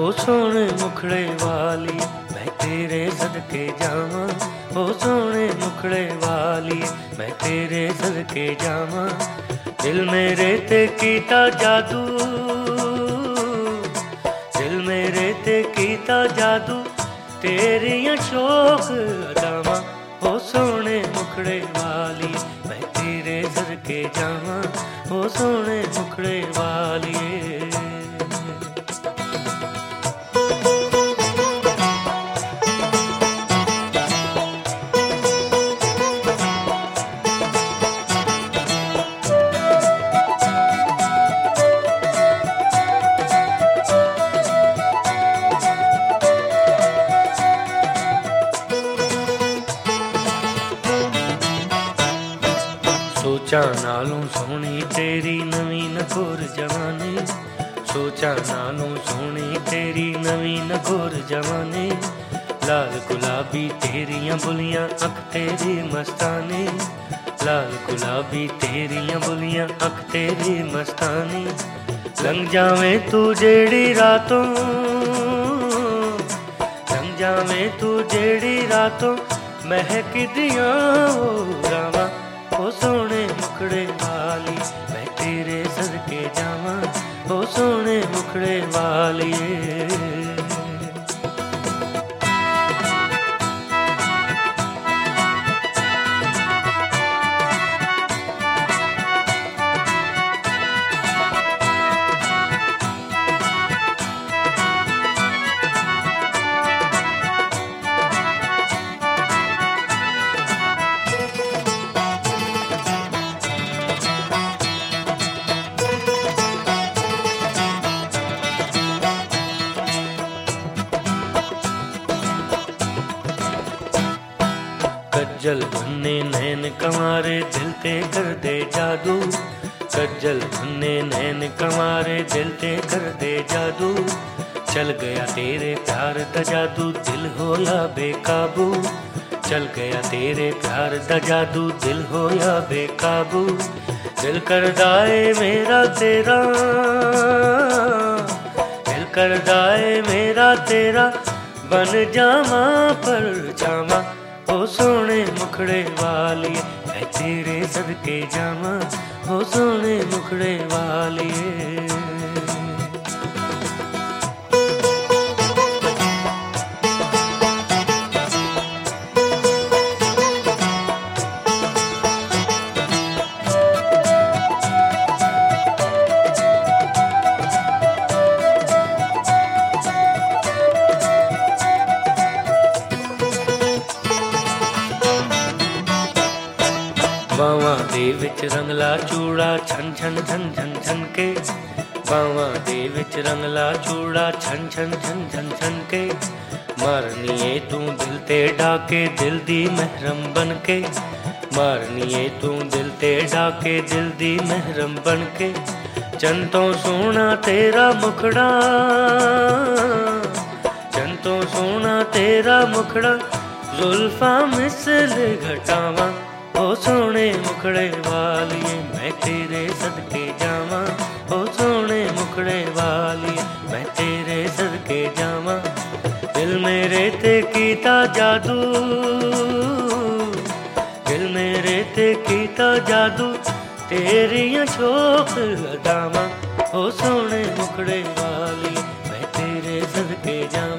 सोने मुखड़े वाली मैं तेरे सदके जावां, ओ सोने मुखड़े वाली मैं तेरे सदके जावां। दिल मेरे ते कीता जादू, दिल मेरे ते कीता जादू, तेरियां शौक अदावां। ओ सोने मुखड़े वाली मैं तेरे सदके जावां, ओ सोने मुखड़े वालिए। सोचा नालों सोहनी तेरी नवीं नकोर जवानी, सोचा नालों सोहनी तेरी नवीं नकोर जवानी। लाल गुलाबी तेरियां बुलियां अख तेरी मस्तानी, लाल गुलाबी तेरियां बुलियां अख तेरी मस्तानी। लंघ जावे तू जेड़ी रातों, लंघ जावे तू जेड़ी रातों, महक दियां ओ रावां। ओ सोने मुखड़े वाली मैं तेरे सदके जावां, ओ सोने मुखड़े वालिए। कज्जल भन्ने नैन कंवारे दिल ते कर दे जादू, कज्जल भन्ने नैन कंवारे दिल ते कर दे जादू। चल गया तेरे प्यार दा जादू दिल होया बेकाबू, चल गया तेरे प्यार दा जादू दिल होया बेकाबू। दिल करदा ए मेरा तेरा, दिल करदा ए मेरा तेरा, बन जावां पर छावां। ओ सोने मुखड़े वालिए मैं तेरे सदके जावां, ओ सोने मुखड़े वालिए। बावां दे विच रंगला चूड़ा छन छन छन छन छन के, बावां दे विच रंगला चूड़ा छन छन छन छन छन के। मारनीए तू दिल ते डाके दिल दी महरम बन के, मारनीए तू दिल ते डाके दिल दी महरम बन के। चंतों सोना तेरा मुखड़ा, चंतों सोना तेरा मुखड़ा, जुल्फां मिसल घटावां। ओ सोने मुखड़े वालिए मैं तेरे सदके जावां, ओ सोने मुखड़े वालिए मैं तेरे सदके जावां। दिल मेरे ते कीता जादू, दिल मेरे ते कीता जादू, तेरियां शौक अदावां। ओ सोने मुखड़े वालिए मैं तेरे सदके जावां,